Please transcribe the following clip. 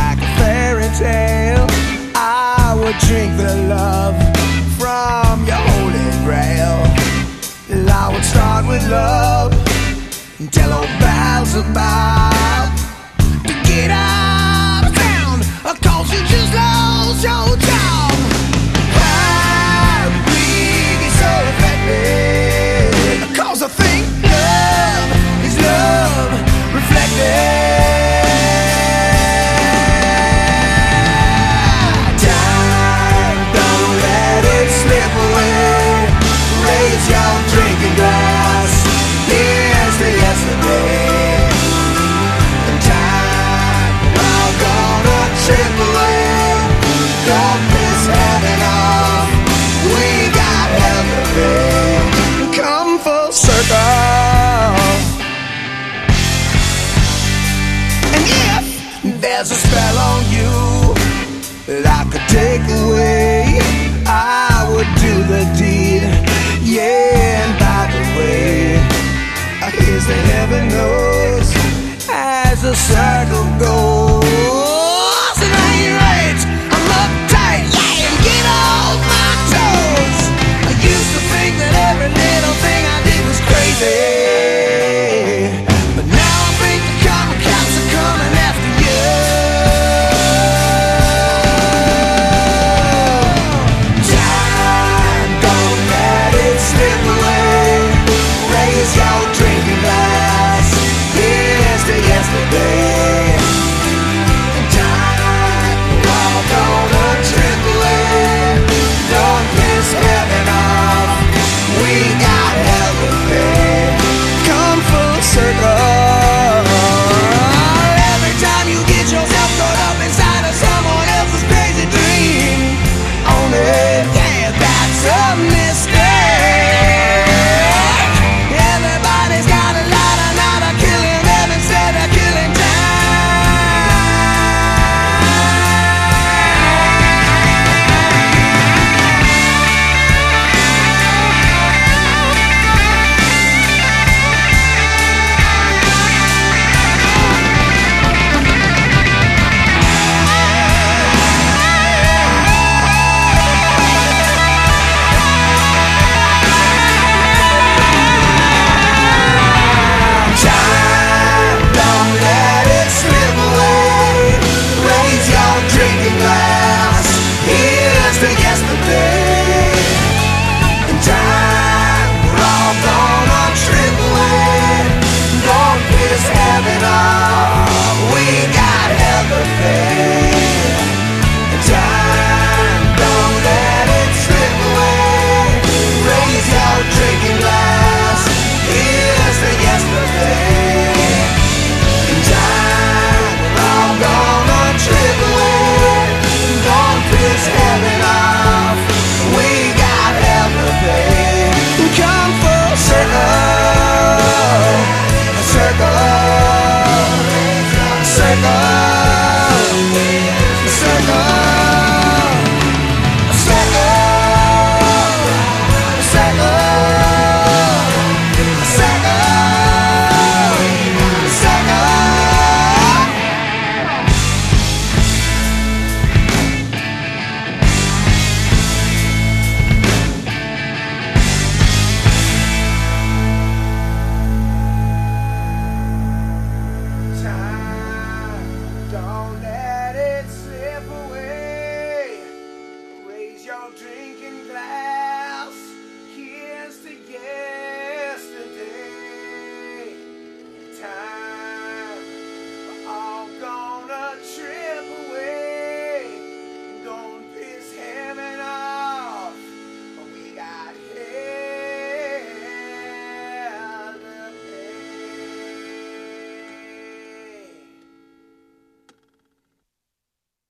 like a fairy tale. I would drink the love from your holy grail. I would start with love and tell old pals about to get out of town, 'cause you just lost your job. How do we get so affected? 'Cause I think love is love reflected. Drinking glass, here's to yesterday. Time, I'm gonna trip away. Don't miss having off. We got hell to pay. Come full circle. And if there's a spell on you that I could take away, I would do the deed. Yeah, and by the way, here's the heaven knows, as the circle goes.